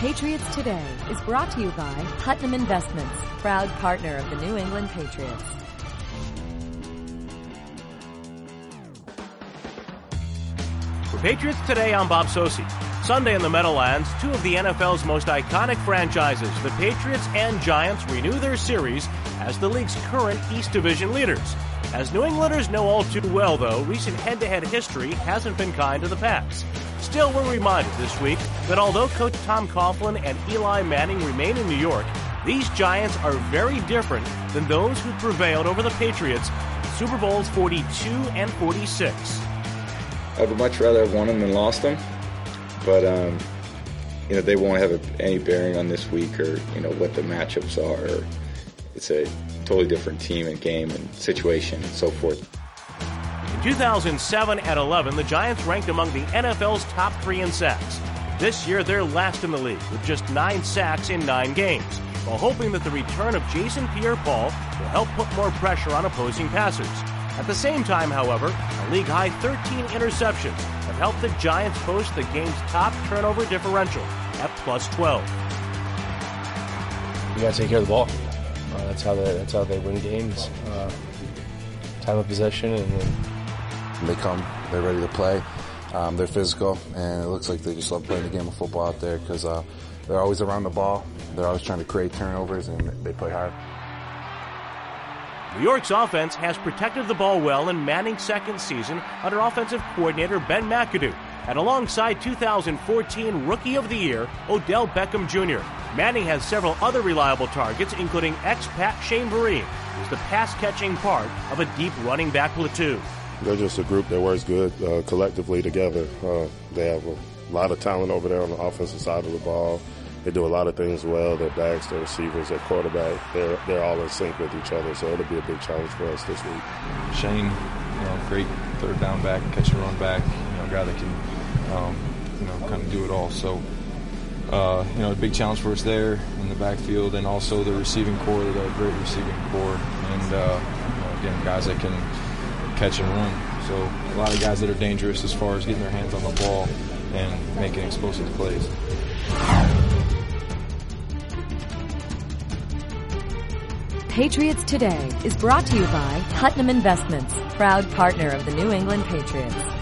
Patriots Today is brought to you by Putnam Investments, proud partner of the New England Patriots. For Patriots Today, I'm Bob Sosi. Sunday in the Meadowlands, two of the NFL's most iconic franchises, the Patriots and Giants, renew their series as the league's current East Division leaders. As New Englanders know all too well, though, recent head-to-head history hasn't been kind to the Pats. Still, we're reminded this week that although Coach Tom Coughlin and Eli Manning remain in New York, these Giants are very different than those who prevailed over the Patriots in Super Bowls 42 and 46. I would much rather have won them than lost them, but they won't have any bearing on this week or what the matchups are. Or it's a totally different team and game and situation and so forth. In 2007 and 11, the Giants ranked among the NFL's top 3 in sacks. This year, they're last in the league with just 9 sacks in 9 games, while hoping that the return of Jason Pierre-Paul will help put more pressure on opposing passers. At the same time, however, a league-high 13 interceptions have helped the Giants post the game's top turnover differential at plus 12. You got to take care of the ball. That's how they win games. Time of possession, and then they come, they're ready to play. They're physical, and it looks like they just love playing the game of football out there because they're always around the ball. They're always trying to create turnovers, and they play hard. New York's offense has protected the ball well in Manning's second season under offensive coordinator Ben McAdoo, and alongside 2014 Rookie of the Year, Odell Beckham Jr. Manning has several other reliable targets, including ex-Pat Shane Vereen, who's the pass-catching part of a deep running back platoon. They're just a group that works good collectively together. They have a lot of talent over there on the offensive side of the ball. They do a lot of things well. Their backs, their receivers, their quarterback, they're all in sync with each other, so it'll be a big challenge for us this week. Shane, great third down back, catch and run back, a guy that can, kind of do it all. So, a big challenge for us there in the backfield, and also the receiving core. They've got a great receiving core, and again, guys that can catch and run. So, a lot of guys that are dangerous as far as getting their hands on the ball and making explosive plays. Patriots Today is brought to you by Putnam Investments, proud partner of the New England Patriots.